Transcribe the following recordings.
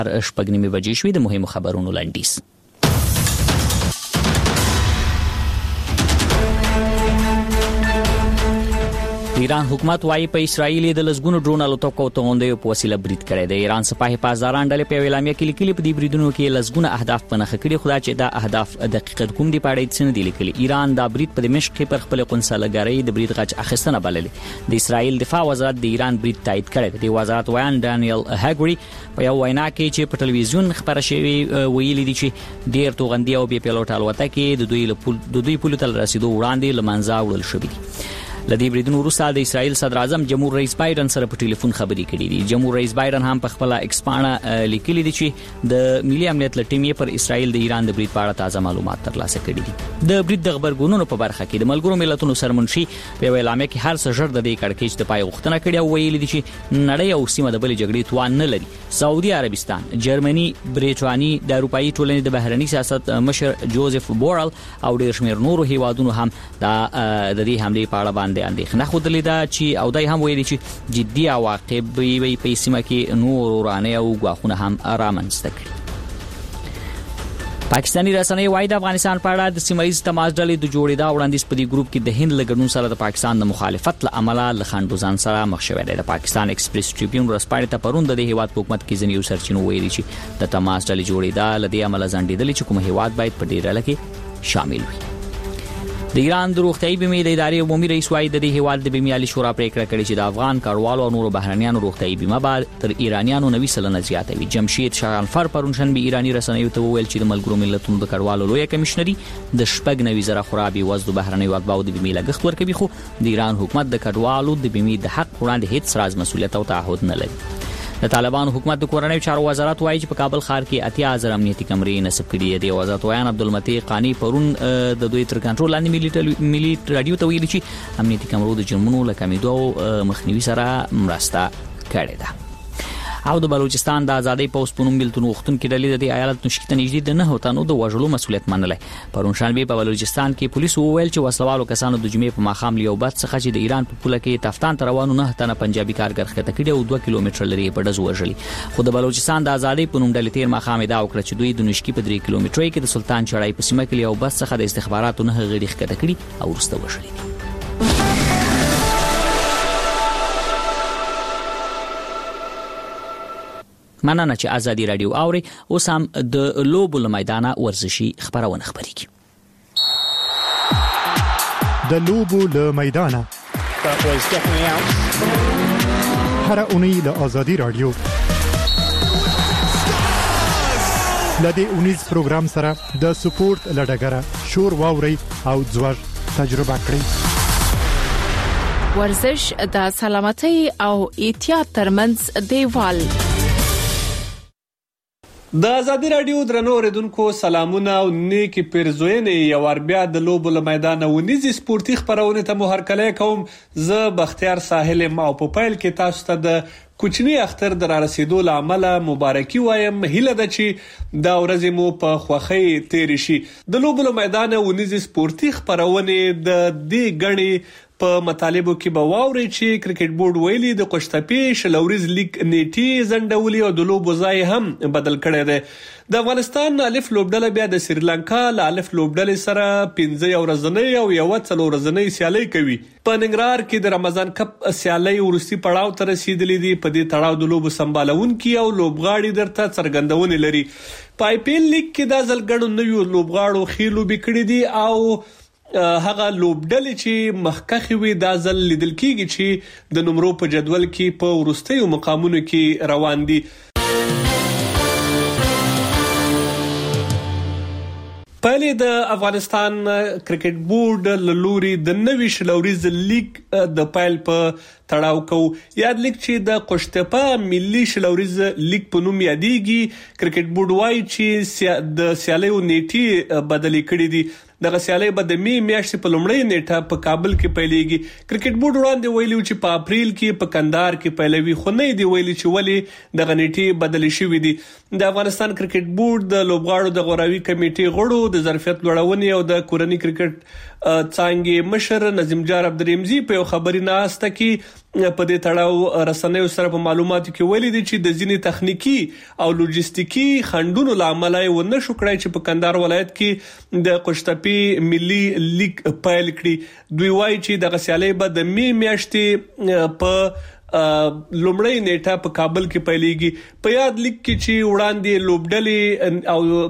شپږ بجې شوې. د مهمو خبرونو لنډیز. ایران حکومت وايي په اسرائیل د لزګونو ډرون الوتکو او توغندیو په وسیله برید کړی دی. ایران سپاه حفاظداران ډلې په اعلامیه کې لیکلي په دې بریدونو کې لزګونه اهداف په نښه کړي، خو دا چې دا اهداف دقیق کوم دي په اړه هیڅ نه دي لیکلي. ایران دا برید په دمشق کې پر خپل قنصلګرۍ د برید غچ اخیستنه بللې. د اسرائیل دفاع وزارت د ایران برید تایید کړی دی. د وزارت ویان ډانیل هاګوري په یو وینا کې چې په ټلویزیون خبره شوی ویلي دي چې ډیر توغندي او بي پیلوټ الوتکې د دوی پولو ته رسیدو وړاندې لمنځه وړل شوې دي. لدی بریدونو وروسته د اسرائیل صدر اعظم جمهور رئیس بایدن سره په ټلیفون خبرې کړې دي. جمهور رئیس بایدن هم په خپل ایکسپانه لیکلي دي چې د ملي امنیت لټیمې پر اسرائیل د ایران د برید په اړه تازه معلومات ترلاسه کړي دي. د برید د خبرګونونو په برخه کې د ملګرو ملتونو سرمنشي په اعلامیه کې هر څه ژر د دې کړکېچ د پای غوښتنه کړې او ویلي دي چې نړۍ او سیمه د بل جګړې توان نه لري. سعودي عربستان، جرمني، بریټانیا، د اروپאי ټولنې د بهرنی سیاست مشر جوزف بورل او ډیر شمېر نورو هیوادونو هم د دې حمله په اړه باندې اندېښنه خوده لیدا چې او دای هم ویلي چې جدي عواقب به په سیمه کې نور ورانه او غواخونه هم رامنځته کړي. پاکستانی رسنۍ وايي د افغانستان په اړه د سیمایي تماس ډلې د جوړېدا وړاندیز په دې ګروپ کې د هند لګډون سره د پاکستان د مخالفت له امله لخندوزان سره مخ شوی دی. د پاکستان ایکسپریس ټریبیون ورسپاړې ته پروند د هیواد حکومت کې ځینې سرچینو ویلي چې د تماس ډلې جوړېدا لدې عمله ځنډېدل چې کوم هیواد باید په دې ډله کې شامل وي. د ایران د روغتیايي بیمې د ادارې عمومي رئیس وايي د دې هیواد د بیمې عالی شورا پریکړه کړې چې د افغان کډوالو او نورو بهرنیانو روغتیايي بیمه بعد تر ایرانیانو 90% زیاته وي. جمشید شاغانفر پرونشنبه ایرانی رسنیو ته وویل چې د ملګرو ملتونو د کډوالو لوی کمشنري د 90,000 خرابي وزد بهرنیو اتباعو د بیمې لګښت ورکوي، خو د ایران حکومت د کډوالو د بیمې د حق وړاندې هیڅ راز مسولیت او تعهد نه لري. د طالبانو حکومت د کورنۍ چارو وزارت وايي چې په کابل ښار کې 80,000 امنیتي کمرې نصب کړي دي. وزارت ویان عبدالمتی قانی پرون د دوی تر کنټرول لاندې ملي رادیو ته ویلي چې امنیتي کمرو د جرمونو له کمیدو مخنیوي سره مرسته کړې ده. او د بلوچستان د آزادۍ پوس په نوم بلتون وختونکو ډلې د ایالت نشکی ته نږدې د 9 تنو د وژلو مسولیت منلای. پرون شنبه په بلوچستان کې پولیسو وویل چې وسلوالو کسانو د جمعې په ماښام لیو بد څخه چې د ایران په پوله کې تفتان تر روانو 9 تنه پنجابي کارګر ښکته کړي او 2 کیلومتر لري په ډز وژلي. خو د بلوچستان د آزادۍ په نوم ډلې تیر ماښام دا وکړه چې دوی د نشکی په 3 کیلومتر کې د سلطان چړای په سیمه کې لیو بد څخه د استخباراتو نه غړي ښکته کړي او ورسته وژلي. مننه چې ازادي رادیو اوري. اوس هم د لوبو له میدانه ورزشي خبرونه خبريږي. د لوبو له میدانه هر اونۍ له ازادي رادیو لدې اونیز پروګرام سره د سپورت لړګره شور واوري او ځوړ تجربه کړئ. ورزش د سلامتۍ او احتیاط ترمنځ دیوال. د ازادي رادیو درنو اوریدونکو سلامونه او نیکی پیرزوینې یو ور بیا د لوبو له میدانه ونیزي سپورتي خبرونه ته مهرکلی کوم. زه بختیار ساحل ما په پایل کې تاسو ته د کوچنی اختر در رسیدو لامل مبارکي وایم. هیله ده چې دا ورځې مو په خوخی تیر شي. د لوبو له میدانه ونیزي سپورتي خبرونه د دې غني په مطالبو کې به واوري چې کرکټ بورډ ویلي د قشتپې شلوريز لیگ نیټي زندولي او د لوبو ځای هم بدل کړی دی. د افغانستان الف لوبډله بیا د سریلانکا له الف لوبډلې سره 15 ورځنۍ او یو 4 ورځنۍ سیالي کوي. په ننګرهار کې د رمضان کپ سیالي ورستی پړاو ته رسیدلې دي. په دې تړاو د لوبو سمبالونکي او لوبغاړي درته څرګندونه لري. په آی پی ایل لیگ کې د ځلګړو نویو لوبغاړو خېلو بکړې دي او هغه لوبډلې چې مخکخي وي دا ځل لیدل کیږي چې د نمرو په جدول کې په ورستیو مقامونو کې روان دي. پهلې د افغانستان کرکټ بورډ لوري د نوي شلوريز لیگ د پایل په تړاو کو. یاد لیک چې د قشتپه ملي شلوريز لیگ په نوم یادېږي. کرکټ بورډ وايي چې د سیالیو نیټي بدلې کړې دي. د غسیالي به د می میاشتې په لومړۍ نیټه په کابل کې پیلېږي. کرکټ بورډ وړاندې ویلي چې په اپریل کې په کندهار کې پیلوي، خو نه دی ویلي چې ولې د غنیټي بدلې شوې دي. د افغانستان کرکټ بورډ د لوبغاړو د غوراوي کمیټې غړو د ظرفیت لوړونې او د کورنۍ کرکټ څانګې مشر نظیم جار عبدالرحیمزي په خبري ناسته کې په دې تړاو رسنیو سره په معلوماتو کې ویلي دي چې د ځینې تخنیکی او لوجستیکي خنډونو لامل یې ونه شو کړای چې په کندهار ولایت کې د قشتپی ملي لیګ پیل کړي. دوی وایي چې د غسیالۍ به د میاشتې په لومړی نیټه په کابل کې پیلېږي. په یاد لیک کې چې وړاندې لوبډلې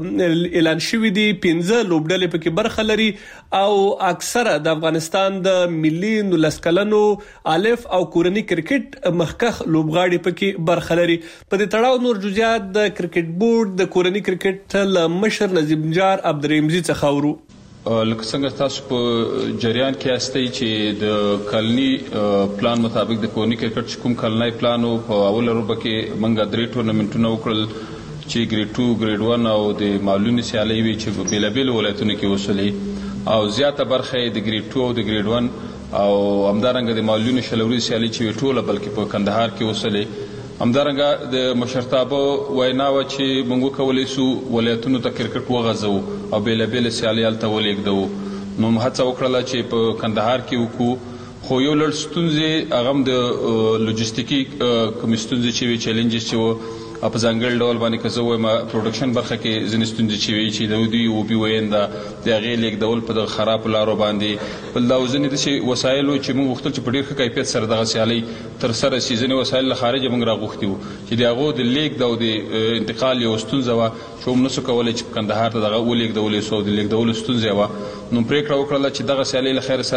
او اعلان شوې دي 15 لوبډلې پکې برخه لري او اکثره د افغانستان د ملي 19 کلنو الف او کورنی کرکټ مخکخ لوبغاړي پکې برخه لري. په دې تړاو نور جزئیات د کرکټ بورډ د کورنی کرکټ مشر نظیم جار عبدالرحیمزي څخه ورو. لکه څنګه تاسو په جریان کې استئ چې د کلنی پلان مطابق د کورنی کرکټ کوم کلنی پلان او په اول روبه کې منګه 3 ټورنمنټونه وکړل چې ګریډ 2 ګریډ 1 او د معلومي سیالي وی چې بیلابل ولایتونو کې وصلې او زیاته برخه د ګریډ 2 او د ګریډ 1 او همدارنګه د معلومي شلوري سیالي چې ټوله بلکې په کندهار کې وصلې. همدارنګه د مشرتابه ویناوه چې موږ کولای شو ولایتونو ته کرکټ وغځو او بیلابل سیالي هلته ولېږدو. نو هڅه وکړله چې په کندهار کې وکړو خو یو لړ ستونزې هغه د لوجستیکي کوم ستونزې چې وي چیلنجز چې وو په ځانګړي ډول باندې که زه وایم پروډکشن برخه کې ځینې ستونزې چې وي چې د دوی اوبي وینده د هغې لیږدول په دغه خرابو لارو باندې بل دا ځینې داسې وسایل وو چې موږ غوښتل چې په ډېر ښه کیفیت سره دغه سیالۍ ترسره شي. ځینې وسایل له خارجه موږ راغوښتي وو چې د هغو د لیږد او د انتقال یو ستونزه وه چې هم نسو کولی چې په کندهار ته دغه ولېږدولی سو او د لیږدولو ستونزه وه. نو پرېکړه وکړله چې دغه سیالۍ له خیر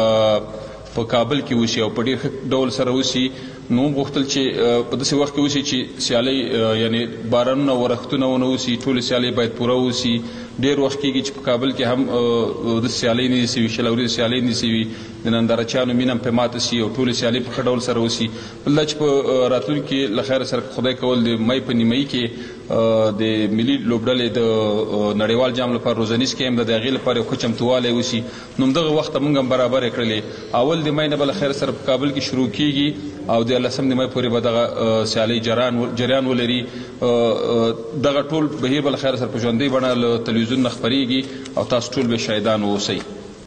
سره په کابل کې وشي او په ډېر ښه ډول سره وشي. نو غوښتل چې په داسې وخت کې وشي چې سیالۍ یعنی بارانونه ورښتونه ونه وشي ټولې سیالۍ باید پوره وشي. ډېر وخت کېږي چې په کابل کې هم د سیالۍ نه دي سوي شلوري سیالۍ نه دي سوي د نندارچیانو مینه هم پرې ماته شي او ټولې سیالۍ په ښه ډول سره وشي. بل دا چې په راتلونکي له خیره سره خدای کول د مۍ په نیمایي کې د ملي لوبډلې د نړیوال جام لپاره روزنیز کې هم د هغې لپاره یو ښه چمتووالی وشي. نو همدغه وخت موږ هم برابرې کړلې. اول د مۍ نه به له خیره سره په کابل کې شروع کېږي او د 18 مۍ پورې به دغه سیالۍ جریان ولري. دغه ټول بهیر به له خیره سره په ژوندۍ بڼه له تلویزیون نه خپرېږي او تاسو ټول به شاهدان واوسئ.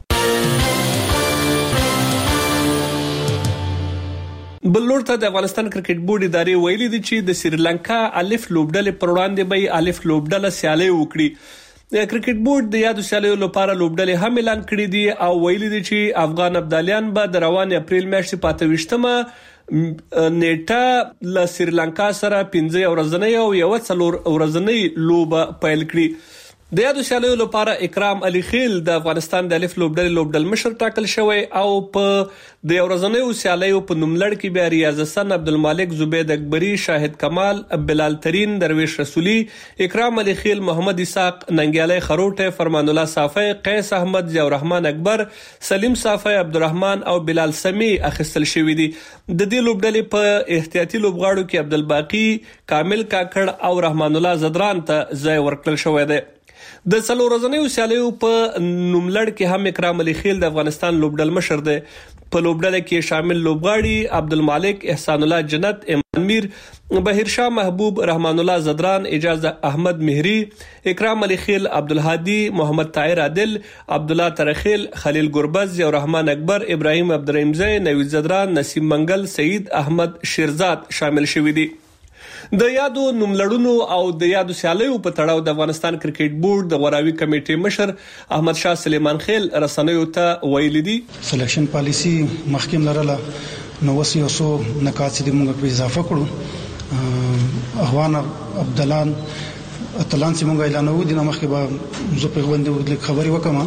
بل لور ته د افغانستان کرکټ بورډ ادارې ویلي دي چې د سریلانکا الف لوبډلې پر وړاندې به الف لوبډله سیالۍ وکړي. د کرکټ بورډ د یادو سیالیو لپاره لوبډلې هم اعلان کړې دي او ویلي دي چې افغان ابدالیان به د روان اپریل میاشتې په 28مه نیټه له سریلانکا سره 15 ورځنۍ او یو 4 ورځنۍ لوبه پیل کړي. د یادو سیالیو لپاره اکرام علي خیل د افغانستان د الف لوبډل مشر ټاکل شوی او په د ورځنیو سیالیو په نوملړ کې بیا ریاض حسن، عبدالمالک، زبید اکبری، شاهد کمال، بلال ترین، درویش رسولی، اکرام علي خیل، محمد اسحاق، ننګیالی خروټه، فرمان الله صافی، قیس احمد، ضیاء الرحمن اکبر، سلیم صافی، عبدالرحمن او بلال سمی اخیستل شوی دي. د دې لوبډلې په احتیاطي لوبغاړو کې عبدالباقی، کامل کاکړ او رحمان الله زدران ته ځای ورکړل شوی دی. د څلور ورځنیو سیالیو په نوملړ کې هم اکرام علي خیل د افغانستان لوبډل مشر دی. په لوبډله کې شامل لوبغاړي عبدالمالک، احسان الله جنت، ایمان میر، بهیر شاه محبوب، رحمان الله زدران، اعجاز احمد مهری، اکرام علي خیل، عبدالهادي، محمد طاهر عادل، عبدالله ترخیل، خلیل گربز، ضیاء الرحمن اکبر، ابراهیم عبدالرحیمزی، نوید زدران، نسیم منگل، سعید احمد شیرزاد شامل شوي دي. د یادو نوملړونو او د یادو سیالیو په تړاو د افغانستان کرکټ بورډ د غوراوي کمیټې مشر احمد شاه سلیمان خیل رسنیو ته ویلي دي سلیکشن پالیسی مخکې لرله نو وسې اوسو نکات چې موږ په اضافه کړو اخوان عبدالان اتلان چې موږ اعلان وو د مخکې به زه په باندې خبري وکم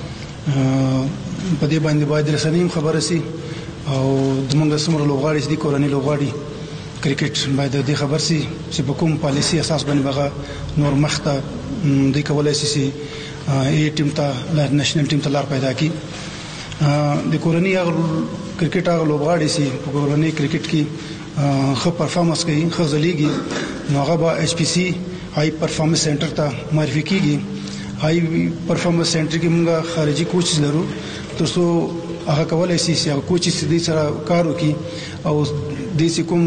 په دې باندې باید رسنیم خبره سي او د موږ سمره لوغاړي دي کورنۍ لوغاړي کرکټ باید د خبر سي چې په کوم پالیسي اساس باندې بغه نور مخته د کولای شي ای ټیم ته نېشنل ټیم ته لار پیدا کی د کورنۍ کرکټ هغه لوبغاړي سي په کورنۍ کرکټ کې خو پرفارمنس کوي خو ځلیږي نو هغه به ایچ پی سی هاي پرفارمنس سنټر ته معرفي کیږي هاي پرفارمنس سنټر کې موږ خارجي کوچ لرو ترڅو هغه کولای شي چې هغه کوچ دې سره کار وکړي او د کوم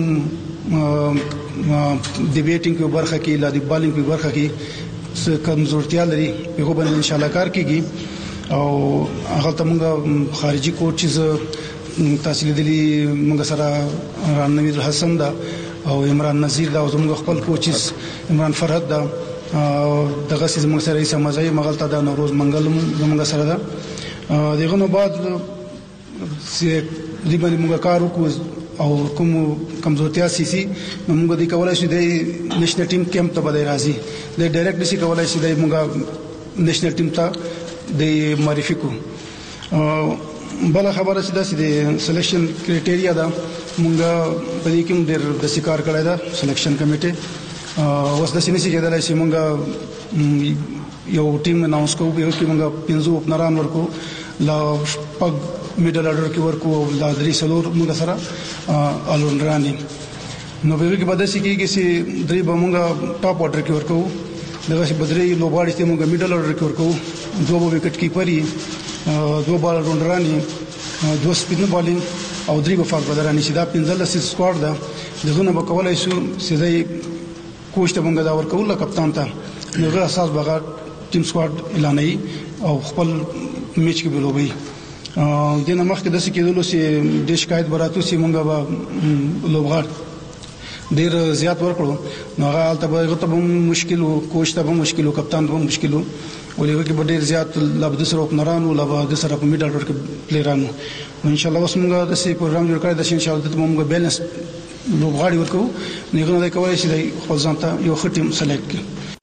ډیبیټینګ په برخه کې لا د بالینګ په برخه کې څه کمزورتیا لري په هغه باندې ان شاء الله کار کیږي او هغه ته موږ خارجي کوچز تاسو لیدلی موږ سره رانوید حسن دا او عمران نذیر دا او زموږ خپل کوچز عمران فرحت دا دغه سیس موږ سره یې سمځي مغلطه دا نوروز منګل موږ سره دا دغه نو بعد چې دې موږ کار وکړو او کوم کمزورتیا سي موږ د کولای شو د نېشنل ټیم کیمپ ته بدای راځي د ډایرکټ نشي کولای شي د موږ نېشنل ټیم ته د معرفي کو بل خبره چې د سلیکشن کرایټیریا دا موږ په دې کې د سکار کړای دا سلیکشن کمیټه اوس د سینې کېدلای شي موږ یو ټیم اناونس کوو یو کې موږ 15 اوپنران ورکو لا پګ میډل اډر کې ورکو لا درې سلور موږ سره الونډران دي نو به کې بده شي چې درې به موږ ټاپ اډر کې ورکو دغه شي بدري لوباړي ته موږ میډل اډر کې ورکو دوه وکټ کیپري دوه بال الونډران دوه سپین بالینګ او درې په فار بدرانی شي دا 15 سکواډ ده دغه نه به کولای شو سیده کوچ ته موږ دا ورکو لا کپتان ته دغه اساس بغا ټیم سکواډ اعلانوي او خپل میچ کې بلوبي دنه مخکې د څه کېدلو چې د شکایت براتو چې مونږه به لوبغاړ ډیر زیات ورکړو نو هغه البته به مشکل او کوچ ته به مشکل او کپتان ته مشکل ولې کې به ډیر زیات لابد سره اوپنران او لابد سره په میډل اډر کې پلیرانو ان شاء الله اوس مونږ د سې پروګرام جوړ کړی د ان شاء الله ته مونږ بیلنس لوبغاړي ورکو نه غواړي کولای شي د خپل ځان ته یو ټیم سلیکټ کړي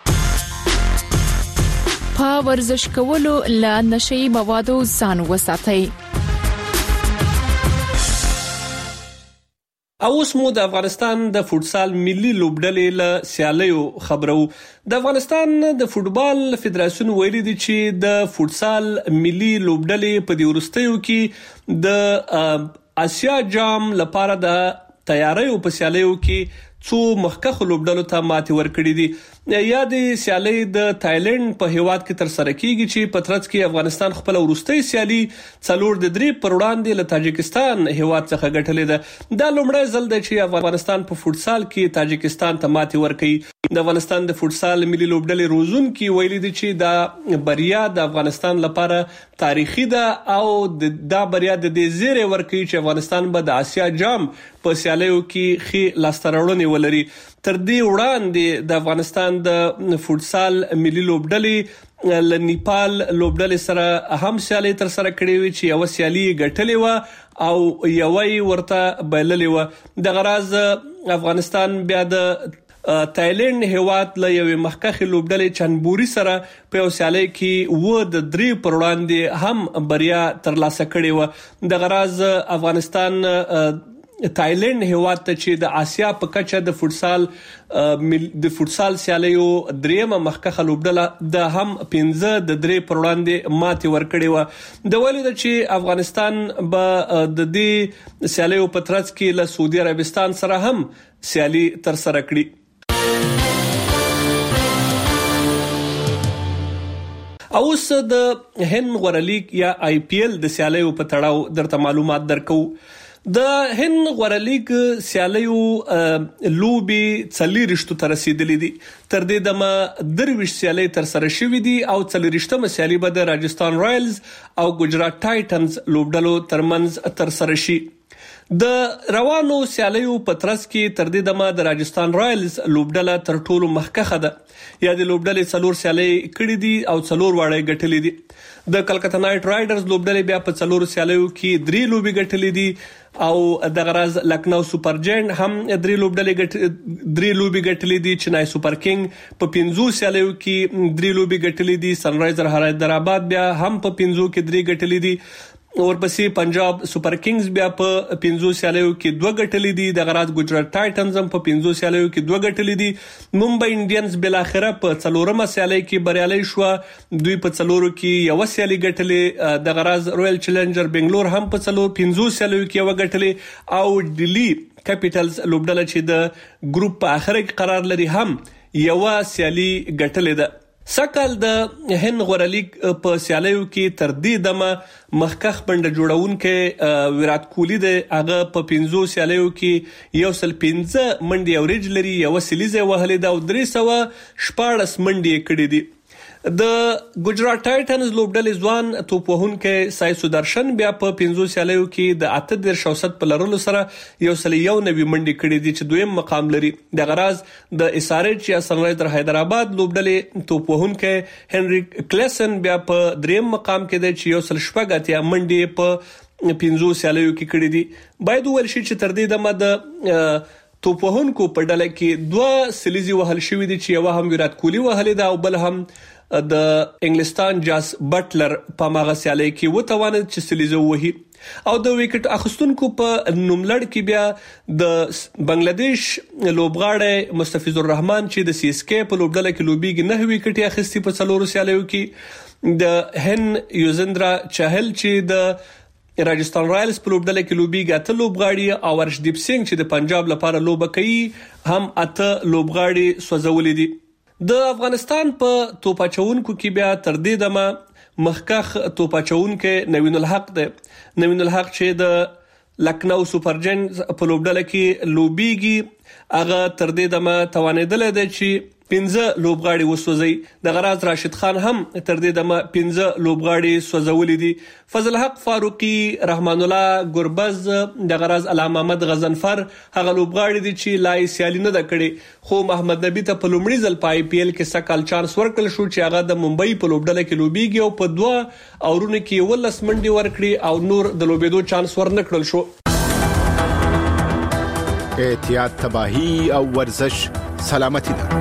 په ورزش کولو له نشئی موادو ځان وساتئ. اوس مو د افغانستان د فوتسال ملي لوبډلې له سیالیو خبرو. د افغانستان د فوتبال فدراسیون ویلي دی چې د فوتسال ملي لوبډلې په دې ورستیو کې د آسیا جام لپاره د تیاریو په سیالیو کې څو مخکخ لوبډلو ته ماتې ورکړې دي. یا د سیالي د تایلند په هیواد کې تر سره کیږي چې په ترڅ کې افغانستان خپل ورستۍ سیالي 4-3 پر وړاندې له تاجکستان هیواد څخه ګټلې ده. دا لومړی ځل دی چې افغانستان په فوتسال کې تاجکستان ته ماتې ورکړي. د افغانستان د فوتسال ملي لوبډلې روزونکي ویلي دي چې دا بریا د افغانستان لپاره تاریخي ده او دا بریا د دې زیری ورکړي چې افغانستان به د آسیا جام په سیالیو کې خې لاستهراوړنې ولري. تر دې وړاندې د افغانستان د فوتسال ملي لوبډلې له نیپال لوبډلې سره هم سیالي تر سره کړې وي چې یو سیالي ګټلې و او یوې ورته بللې و. د غراز افغانستان بیا د تایلند هیواد له یوې مخکخ لوبډلې چنبوري سره په یو سیالي کې 3 پر وړاندې هم بریا ترلاسه کړې و. د غراز افغانستان تایلند هیواد ته چې د آسیا په کچه د فوتسال سیالیو دریمه مخکخه لوبډله د هم 15-3 پر وړاندې ماتې ورکړې و. د ویلو چې افغانستان به د دې سیالیو په ترڅ کې له سعودي عربستان سره هم سیالي تر سره کړي. اوس د هند غورلیګ یا IPL د سیالیو په تړاو درته معلومات درکو. د هند غورلیګ سیالیو لوبي 40 ته رسیدلې دي. تر دې دمه 23 سیالي تر سره شوې دي او 40مه سیالي به د راجستان رایلز او ګجرات ټایټنز لوبډلو ترمنځ تر سره شي. د روانو سیالیو په ترڅ کې تر دې دمه د راجستان رایلز لوبډله تر ټولو مخکخه ده. یا د لوبډلې 4 سیالي کړې دي او 4 واړه ګټلې دي. د کلکته نایټ رایډرز لوبډلې بیا په 4 سیالیو کې 3 لوبي ګټلې دي او د غراز لکنو سپر جاینټ هم 3 لوبي ګټلې دي. چنای سپر کینګ په 15 سیالیو کې 3 لوبي ګټلې دي. سنرایزر حیدرآباد بیا هم په 15 کې 3 ګټلې دي. ورپسې پنجاب سپر کینګز بیا په 15 سیالیو کې 2 ګټلې دي. د غراز ګجرات ټایټنز هم په 15 سیالیو کې 2 ګټلې دي. ممبئی انډینز بل اخره په 4مه سیالي کې بریالي شو. دوی په 4 کې یو سیالي ګټلې. د غراز رویل چیلنجر بنگلور هم په 15 سیالیو کې یو ګټلې او ډیلی کیپټلز لوبډله چې د ګروپ په اخره کې قرار لري هم یو سیالي ګټلې ده. سکل د هند غورلیګ په سیالیو کې تر دې دمه مخکخ بنډه جوړونکې ویرات کوهلی د هغه په 15 سیالیو کې 115 منډي اوريج لري. یو سلیزه وهلې دا او 314 منډي کړې دي. د ګجرات ټایټنز لوبډلې ځوان توپوهونکی سای سودرشن بیا په 50 سیالیو کې د 8% په لرلو سره 191 منډي کړې دي چې دویم مقام لري. د غراز د اسارچ یا سنرایزر حیدرآباد لوبډلې توپوهونکی هنري کلیسن بیا په دریم مقام کې دی چې 116 منډي په 50 سیالیو کې کړې دي. باید ویل شي چې تر دې دمه د توپوهونکو په ډله کې 2 سلیزي وهل شوې دي چې یو هم ویرات کوهلی وهلې ده او بل هم د انګلستان جاس بټلر په ماغه سیالي کې وتوانه چې سلیزه وهي او د وکټ اخستونکو په نوملړ کې بیا د بنگلاديش لوبغاړی مستفیض الرحمن چې د سی اس کے په لوبډله کې لوبيږي 9 وکټي اخستي په څلورو سیالیو کې. د هن یوزندرا چاهل چې د راجستان رایلز په لوبډله کې لوبيږي 8 لوبغاړي او ارشدیپ سنگ چې د پنجاب لپاره لوبه کوي هم 8 لوبغاړي سوځولې دي. د افغانستان په توپاچونکو کې بیا تر دې دمه مخکخ توپاچونکو نوین الحق دی. نوین الحق چې د لکنو سپر جاینټس په لوبډله کې لوبيږي هغه تر دې دمه توانیدل دی چې 15 لوبغاړي وسوځي. د غراز راشد خان هم تر دې دمه 15 لوبغاړي سوځولې دي. فضل حق فاروقي، رحمان الله ګربز، د غراز علامه محمد غزنفر هغه لوبغاړي دي چې لای سیالي نه د کړي خو محمد نبی ته په لومړي ځل په آی پی ایل کې سکهال چانس ورکړل شو چې هغه د ممبئی په لوبډله کې لوبيږي او په 2 اورونو کې 11 منډي ورکړي او نور د لوبېدو چانس ورنکړل شو. احتیاط تباہی او ورزش سلامتی ده.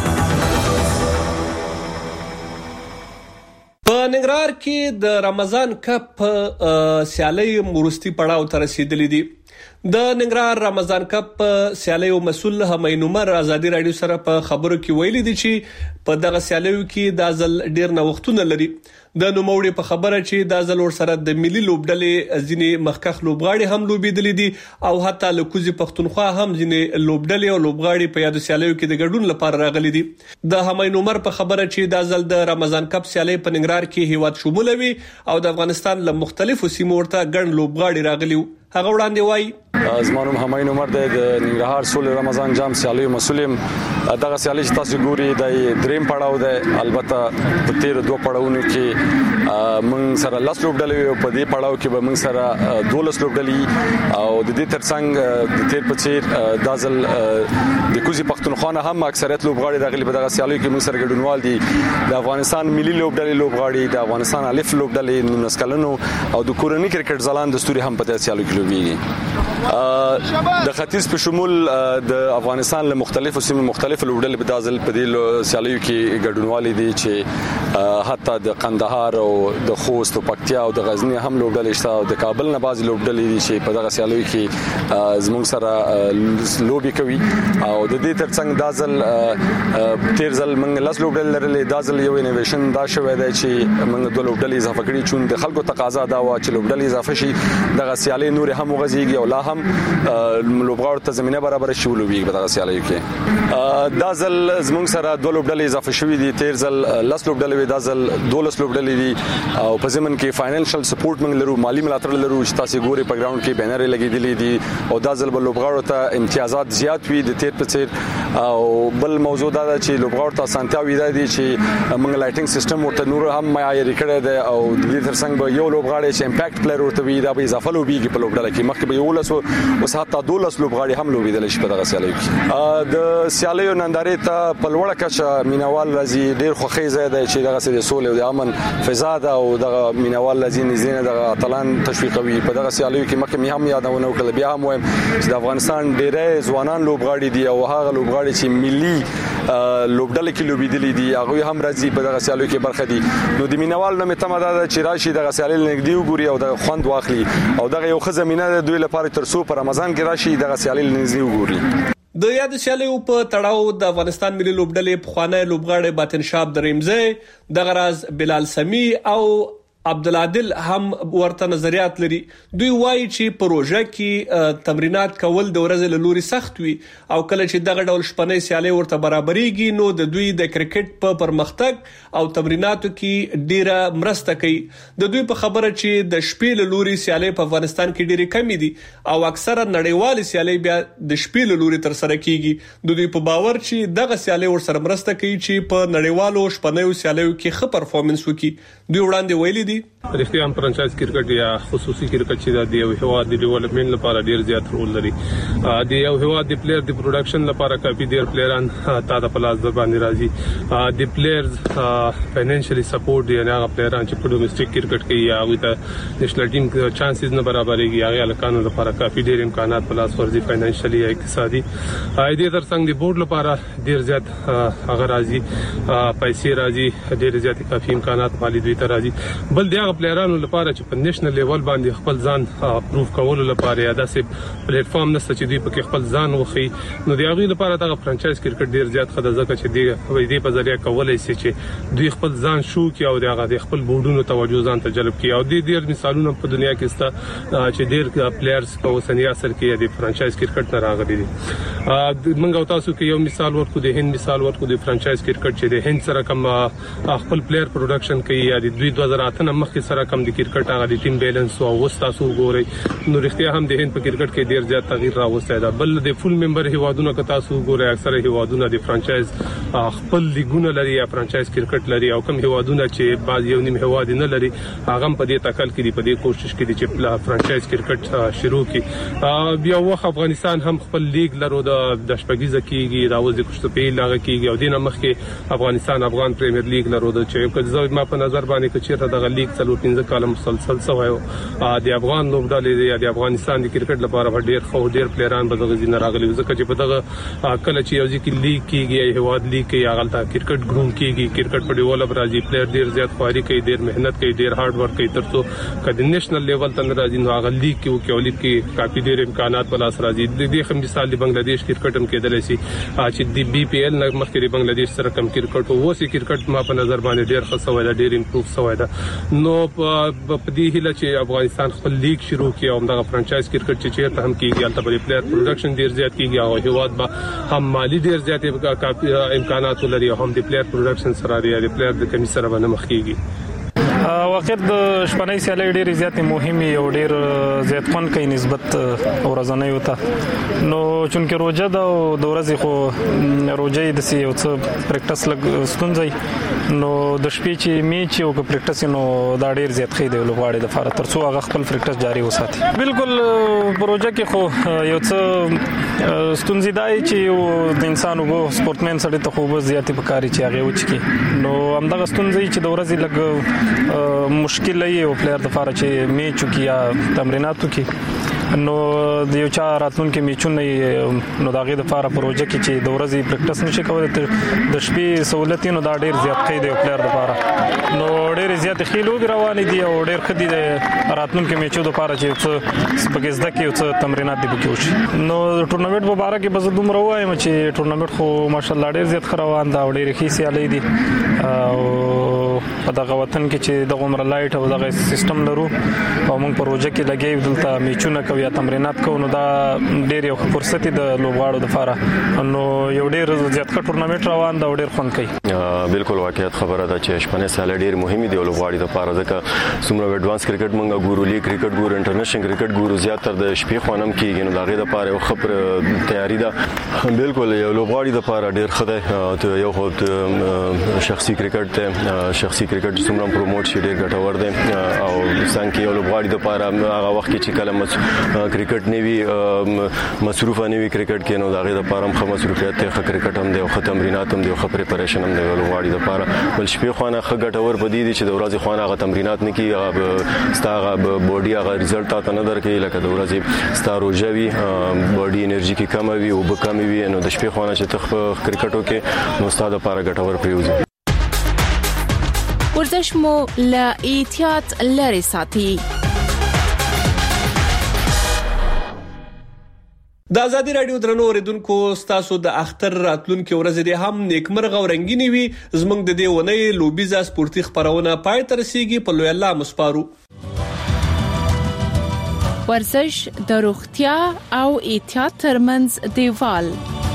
په ننګرهار کې د رمضان کپ سیالي مرستي پړاو ته رسیدلې دي. د ننګرهار رمضان کپ سیالیو مسول همین عمر ازادي رادیو سره په خبرو کې ویلي دي چې په دغه سیالیو کې د ځل ډیر نوښتونه لري. د نوموړي په خبره چې د ځل ور سره د ملي لوبډلې ځینې مخکخ لوبغاړي هم لوبېدلې دي او حتی له کوزي پښتونخوا هم ځینې لوبډلې او لوبغاړي په یادو سیالیو کې د ګډون لپاره راغلي دي. د همین عمر په خبره چې د ځل د رمضان کپ سیالي په ننګرهار کې هیواد شمول وي او د افغانستان له مختلفو سیمو ورته ګڼ لوبغاړي راغلي. هغه وړاندې وایي زمونږ همین عمر د ننګرهار سول رمضان جام سیالي مسولم دغه سیالي چې تاسو ګوري د دریم پړاو ده. البته په 13 پړاوونو کې موږ سره لاس لوبډلې په دې پړاو کې به موږ سره 12 لوبډلې او د دې ترڅنګ د تیر په چیر د ځل د کوزي پښتونخوا هم اکثریت لوبغاړي راغلي په دغه سیالي کې موږ سره ګډونوال دي. د افغانستان ملي لوبډلې لوبغاړي، د افغانستان الف لوبډلې نسکلنو او د کورنۍ کرکټ ځلان د ستوري هم په دې سیالي کې د ختیځ په شمول د افغانستان له مختلفو سیمو مختلف لوبډلې په دازل په دې سیالیو کې ګډونوالي دي چې حتی د قندهار او د خوست او پکتیا او د غزنی هم لوبډلې شته او د کابل نه بعض لوبډلې دي چې په دغه سیالیو کې زموږ سره لوبي کوي او د دې ترڅنګ دازل تیر ځل موږ لاس لوبډلې لرلې. دازل یو انویشن دا شوی دی چې موږ د لوبډلې اضافه کړي چې د خلکو تقاضا دا و چې لوبډلې اضافه شي دغه سیالي نور هم وغځيږي او لا هم لوبغاړو ته زمينه برابر شي ولوبي په دغه سیالیو کې. دا ځل زموږ سره 2 لوبډلې اضافه شوې دي. تیر ځل لاس لوبډلې دا ځل 12 لوبډلې دي او په ځمن کې فاینانشل سپورټ موږ لرو، مالی ملاتړ لرو چې تاسو ګوري په ګراوند کې بینر لګیدلې دي او دا ځل به لوبغاړو ته امتیازات زیات وي د تیر په څیر. او بل موضوع دا ده چې لوبغاړو ته اسانتیا وي دي چې موږ لایټینګ سیستم ورته نور هم معیاري کړی دی او د دې ترڅنګ به یو لوبغاړی چې امپیکټ پلیئر ورته وي دا به اضافه لوبيږي په لوبډله کې. مخکې به یو اوس حتی 12 لوبغاړي هم لوبېدل شي په دغه سیالیو کې. د سیالیو نندارې ته په لوړه کچه مینوال راځي. ډېر خوښي زیاده چې دغه سره سولې او د امن فضا ده او دغه مینوال راځي نږدې دغه اتلان تشویقوي په دغه سیالیو کې. مخکې مې هم یادونه وکړه بیا هم وایم چې د افغانستان ډېرې ځوانان لوبغاړي دي او هغه لوبغاړي چې ملي لوبډله کې لوبېدلې دي هغه هم راځي په دغه سیالیو کې برخه دي. نو د مینوال نه متمه ده چې راشي دغه سیالي نږدې وګوري او د خوند واخلي او دغه یو خزمینه د دوی لپاره ترسو په رمضان کې راشي دغه سیالي نږدې وګوري. د یاد سیالیو په تړاو د افغانستان ملي لوبډلې په خوانه لوبغاړي باطن شاب دریمزه د غراز بلال سمی او عبدالعادل هم ورته نظریات لري. دوی وایي چې پروژه کې تمرینات کول د ورځې له لوري سخت وي او کله چې دغه ډول شپنۍ سیالي ورته برابرېږي نو د دوی د کرکټ په پرمختګ او تمریناتو کې ډیره مرسته کوي. د دوی په خبره چې د شپې له لوري سیالي په افغانستان کې ډیره کمی دي او اکثره نړیوال سیالي بیا د شپې له لوري تر سره کیږي. د دوی په باور چې دغه سیالي ورسره مرسته کوي چې په نړیوالو شپنۍ سیالیو کې ښه پرفورمنس وکړي. دوی وړاندې ویلي رښتیا هم فرانچایز کرکټ یا خصوصي کرکټ چې د یو هیواد د ډیولپمنٹ لپاره ډیر زیات رول لري. د یو هیواد د پلیئر د پروډکشن لپاره کافي ډیر پلیئران تا د پلاس د باندې راځي. د پلیئرز فاینانشلی سپورټ دی هغه پلیئران چې په ډومېسټک کرکټ کې یا هغه ته نېشنل ټیم چانسز نه برابرېږي هغه لکانو لپاره کافي ډیر امکانات پلاس ورزي فاینانشلی یا اقتصادي د ترڅنګ د بورډ لپاره ډیر زیات هغه راځي پیسې راځي ډیر زیات کافي امکانات مالی دوی ته راځي. بل دغه پلیئرانو لپاره چې په نېشنل لیول باندې خپل ځان پروف کولو لپاره یا داسې پلیټ فارم نشته چې دوی په خپل ځان وخی نو د هغه لپاره دغه فرانچایز کرکټ ډیر زیات خدای ځکه چې دی په ذریعہ کولای شي چې دوی خپل ځان شو کی او دغه د خپل بورډونو توجه ځان ته جلب کړي او د ډیر مثالونه په دنیا کې ستا چې ډیر پلیئرز په اوسنی عصر کې د فرانچایز کرکټ نه راغلي دي. موږ تاسو کې یو مثال ورکو د هند مثال ورکو د فرانچایز کرکټ چې د هند سره کوم خپل پلیئر پروډکشن کوي یا د 2008 مخکې سره کم د کرکټ هغه د ټیم بیلانس او وستاسو ګوري نو رښتیا هم د هند په کرکټ کې ډیر زیات تغییر راوستی دا. بل د فول ممبر هیوادونو که تاسو ګوري اکثره هیوادونه د فرانچایز خپل لیګونه لري یا فرانچایز کرکټ لري او کوم هیوادونه چې بعض یو نیم هیواد نه لري هغه په دې تکل کې په دې کوشش کوي چې فرانچایز کرکټ شروع کړي. بیا وخت افغانستان هم خپل لیګ لرو د شپږیزه کېږي دا وځي کوشته په لاغه کېږي او دینه مخکې افغانستان افغان پریمیر لیګ لرو د چې ما په نظر باندې چې دغه لیګ څلور 15 کال مسلسل سوایو د افغان لوبډلې یا د افغانستان د کرکټ لپاره ډیر خو ډیر پلیئران به دغه زینه راغلي ځکه چې په دغه کله چې یو ځکه لیګ کېږي هیواد لیګ کې یا غلطه کرکټ ګروم کېږي کرکټ په ډیولپ راځي پلیئر ډیر زیات خواري کوي ډیر مهنت کوي ډیر هارد ورک کوي ترڅو کله نېشنل لیول ته راځي نو هغه لیګ کې او کې لیګ کې کافي ډیر امکانات په لاس راځي. د دې خم مثال د بنگلاديش کرکټ هم کېدل شي چې د بي پی ایل نه مخکې د بنگلاديش سره کم کرکټ او وسی کرکټ ما په نظر باندې ډیر ښه سوی دا ډیر امپروف سوی دا. نو په دې هیله چې افغانستان خپل لیګ شروع کړي او دغه فرانچایز کرکټ چې چیرته هم کېږي البته بل پلیئر پروډکشن ډیر زیات کېږي او هیواد به هم مالی ډیر زیات امکانات لري او هم د پلیئر پروډکشن سره لري د پلیئر د کمی سره باندې مخ کېږي. واقع د شپنۍ سیالۍ ډېرې زیاتې مهمې او ډېر زیات خوند کوي نسبت ورځنیو ته. نو چونکې روژه ده او د ورځې خو روژه یې داسې یو څه پریکټس لږ ستونزه نو د شپې چې میچ او که پریکټس نو دا ډېر زیات ښه دی لوبغاړي دپاره تر څو هغه خپل پریکټس جاري وساتي. بالکل په روژه کې خو یو څه ستونزې دا چې د انسان اوبه سپورټمین سړي ته خو اوبه زیاتې پکار چې هغې وڅښي نو همدغه ستونزې چې د ورځې لږ مشکل یې او پلیئر د لپاره چې میچ وکړي یا تمرینات وکړي نو د یو چا راتلونکي میچونه نو د هغې دپاره په روژه کې چې د ورځې پریکټس نشي کولی د شپې سهولت نو دا ډېر زیات ښه دی پلیئر دپاره نو ډېرې زیاتې ښې لوبې روانې دي او ډېر ښه دي د راتلونکي میچو دپاره چې یو څه پکې زده کړي یو څه تمرینات دې پکې وشي. نو د ټورنمنټ په باره کې به زه دومره ووایم چې ټورنمنټ خو ماشاءالله ډېر زیات ښه روان ده او ډېرې ښې سیالۍ دي او په دغه وطن کې چې دغه عمر لایټ او دغه سیستم لرو او موږ په روژه کې لګي دلته میچونه کوو یا تمرینات کوو نو دا ډېر یو فرصت دی د لوبغاړو لپاره نو یو ډېر زیات ښه ټورنمنټ روان ده او ډېر خوند کوي. بالکل واقعیت خبره ده چې شپنۍ سیالۍ ډېر مهمې دي لوبغاړي لپاره ځکه څومره ایڈوانس کرکټ موږ ګورو لیګ کرکټ ګورو انټرنیشنل کرکټ ګورو زیاتره د شپې خوانم کېږي نو د هغې لپاره یو ښه تیاری ده. بالکل یو لوبغاړي لپاره ډېر ښه دی یو خو شخصي کرکټ دی شخصي کرکټ څومره پروموټ شي ډېر ګټور دی او څنګه یو لوبغاړي لپاره هغه وخت کې چې کله کرکټ نه وي مصروفه نه وي کرکټ کې نو د هغې لپاره هم ښه مصروفیت دی ښه کرکټ هم دی او ښه تمرینات هم دی او ښه پریپریشن هم دی لوبغاړي لپاره. بل شپې خوانه ښه ګټور په دې دي چې د ورځې خوانه هغه تمرینات نه کوي هغه ستا هغه بوډي هغه ریزلټ تا ته نه درکوي لکه د ورځې ستا روژه وي بوډي انرژي کې کمه وي اوبه کمې وي نو د شپې خوانه چې ته کرکټ وکړې نو ستا دپاره ګټور پرېوځي. ورزش مو له احتیاط لرې ساتي. د ازادي رادیو درنو اوریدونکو ستاسو د اختر راتلونکو ورځې دې هم نیکمرغه او رنگینی وي. زموږ د دې ونې لوبیزه سپورتي خبرونه پای ته رسیږي. په لوی الله مسپارو. ورزش د روغتیا او احتیاط ترمنځ دیوال.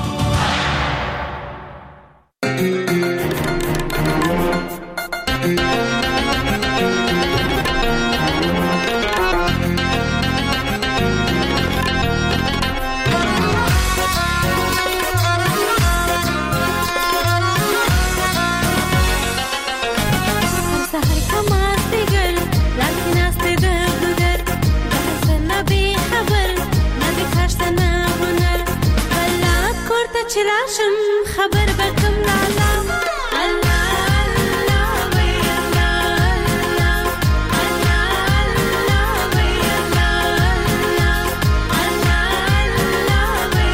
چلاشم خبر بکم لالا الله الله وی الله الله الله وی الله الله وی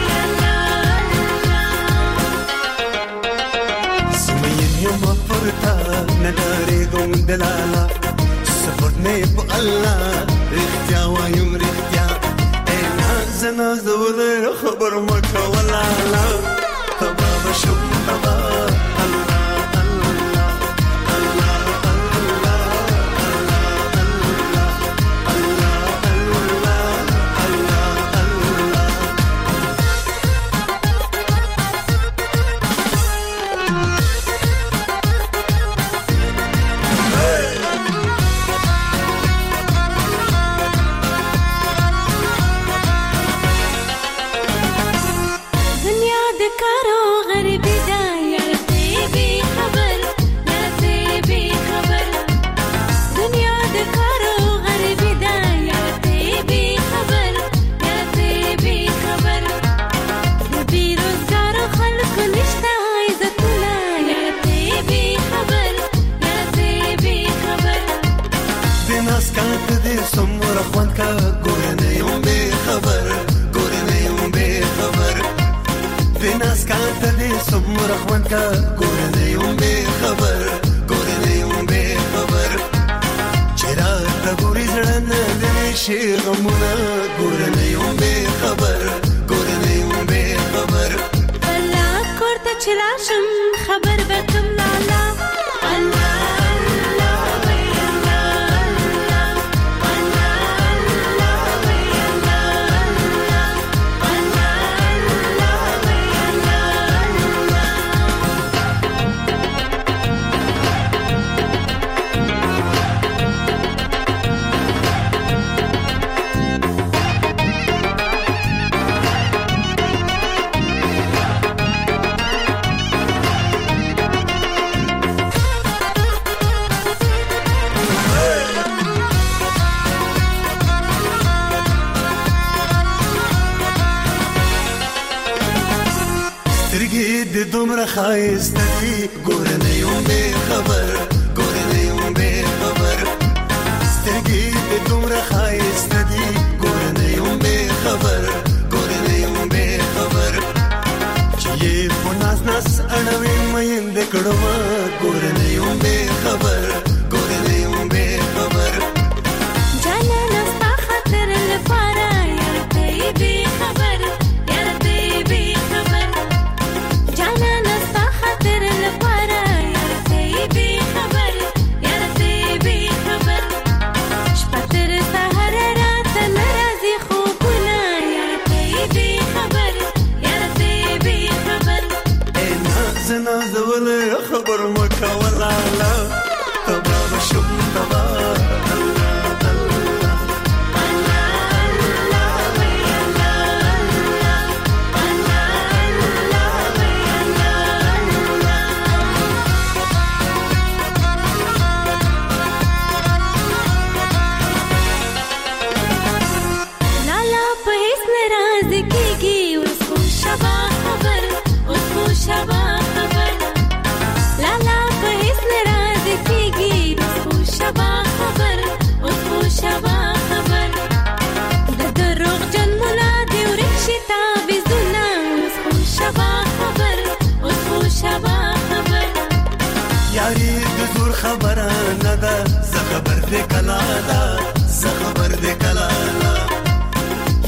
الله سمين يوم فرتا نداري دوم دلالا سفرني بالله رختيا ويوم رختيا انا زناز ولا خبر مكه ولا لا تبا شو تبا الله الله الله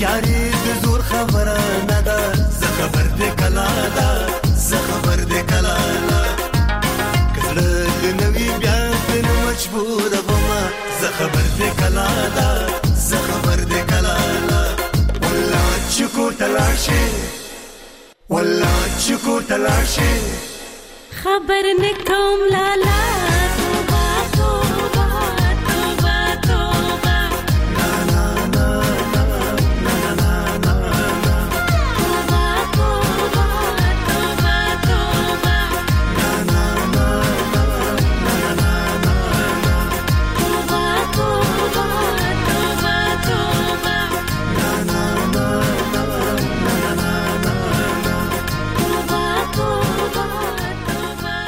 یاري د زور خبره نه ده زه خبر دې کلا ده زه خبر دې کلا ده کله د نوې بیا د مجبور ومه زه خبر دې کلا ده زه خبر دې کلا ده والله چکو تلاشي والله چکو تلاشي خبر نکوم لالا